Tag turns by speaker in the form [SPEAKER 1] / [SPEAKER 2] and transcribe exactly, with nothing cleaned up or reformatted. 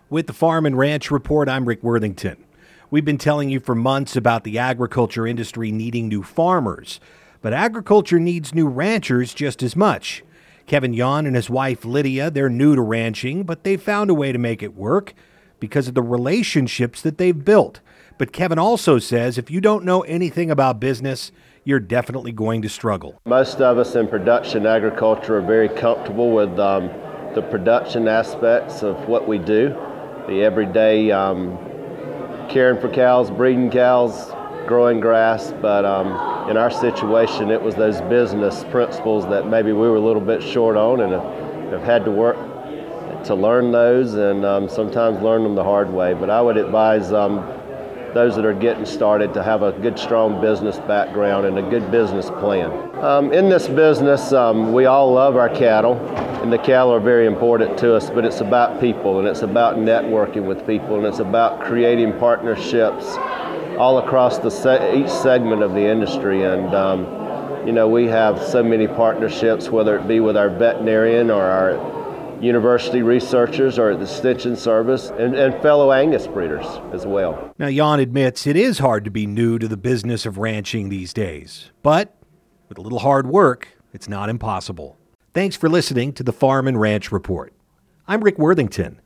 [SPEAKER 1] With the Farm and Ranch Report, I'm Rick Worthington. We've been telling you for months about the agriculture industry needing new farmers, but agriculture needs new ranchers just as much. Kevin Yon and his wife Lydia, they're new to ranching, but they've found a way to make it work because of the relationships that they've built. But Kevin also says if you don't know anything about business, you're definitely going to struggle.
[SPEAKER 2] Most of us in production agriculture are very comfortable with um, the production aspects of what we do. The everyday um, caring for cows, breeding cows, growing grass, but um, in our situation it was those business principles that maybe we were a little bit short on and have, have had to work to learn those and um, sometimes learn them the hard way. But I would advise um, those that are getting started to have a good strong business background and a good business plan. Um, in this business um, we all love our cattle, and the cattle are very important to us, but it's about people and it's about networking with people and it's about creating partnerships all across the se- each segment of the industry. And um, you know, we have so many partnerships, whether it be with our veterinarian or our university researchers or the extension service and, and fellow Angus breeders as well.
[SPEAKER 1] Now, Yon admits it is hard to be new to the business of ranching these days, but with a little hard work, it's not impossible. Thanks for listening to the Farm and Ranch Report. I'm Rick Worthington.